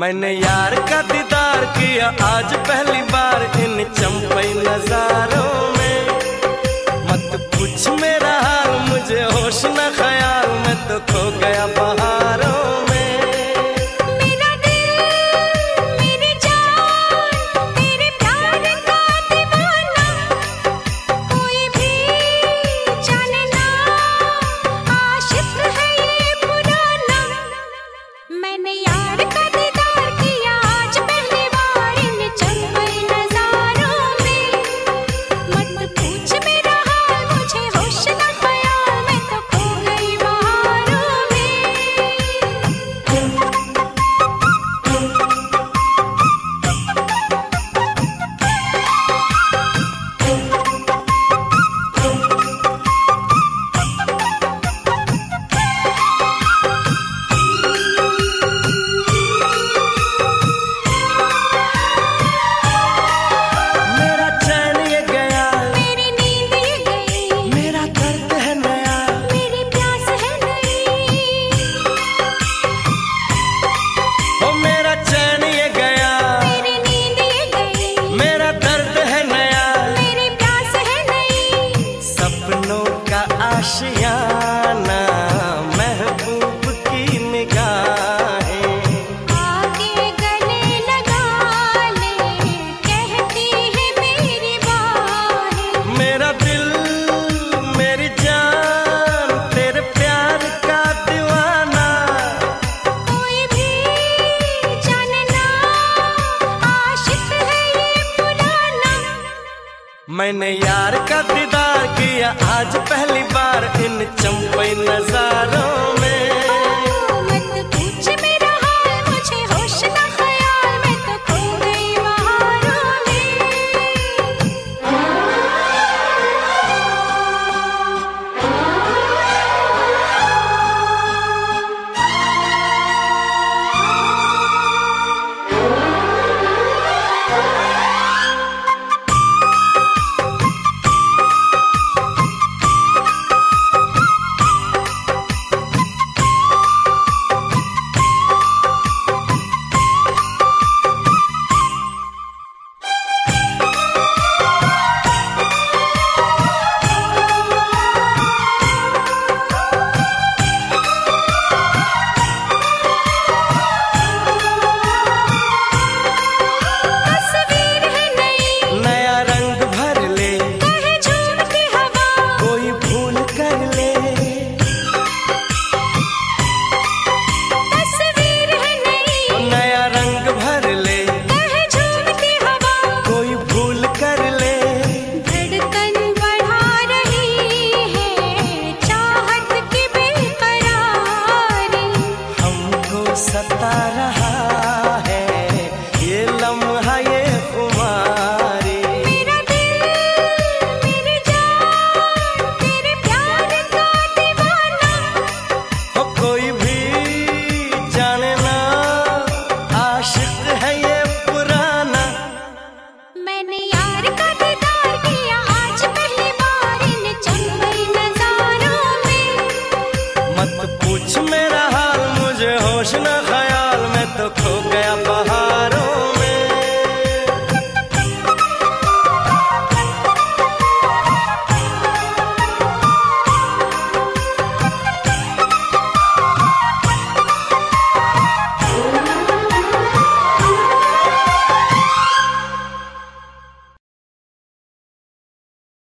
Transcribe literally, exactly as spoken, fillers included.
मैंने यार का दीदार किया आज पहली बार इन चंपई नजारों में। मत पूछ मेरा हाल, मुझे होश न ख्याल, मैं तो खो गया बहारों में। मेरा दिल मेरी जान तेरे प्यार का दीवाना, कोई भी जाने ना आशिक है ये पुराना। मैंने यार का दीदार किया आज पहली बार इन चंपई नजारों में। मत पूछ मेरा हाल, मुझे होश न ख्याल, मैं तो खो गई बहारों में। मेरा चैन ये गया, मेरी नींद ये गई, मेरा दर्द है नया, मेरी प्यास है नई। ओ मेरा चैन ये गया, मेरी नींद ये गई, मेरा दर्द है नया। मेरी प्यास है नई। सपनों का आशियाना, महबूब की निगाहें, आके गले लगा ले, कहती है मेरी बाहें। मेरा दिल मेरी जान तेरे प्यार का दीवाना। कोई भी जाने ना आशिक है ये पुराना। मैंने यार का दीदार किया आज पहली बार इन चंपई नजारों में। मत पूछ मेरा हाल, मुझे होश न ख्याल, मैं तो खो गई बहारों में। तस्वीर है नई, नया रंग भर ले, कहे झूमती हवा, कोई भूल कर ले। तस्वीर है नई, नया रंग भर ले, कहे झूमती हवा। कोई भूल कर ले। धड़कन बढ़ा रही है चाहत की बेकरारी। हमको सता रहा है ये लम्हा ये खुमारी। मेरा दिल मेरी जान तेरे प्यार का दीवाना। हो कोई भी जाने ना आशिक है ये पुराना। मैंने यार का दीदार किया आज पहली बार इन चंपई नजारों में। मत पूछ मेरा हाल, मुझे होश न ख्याल,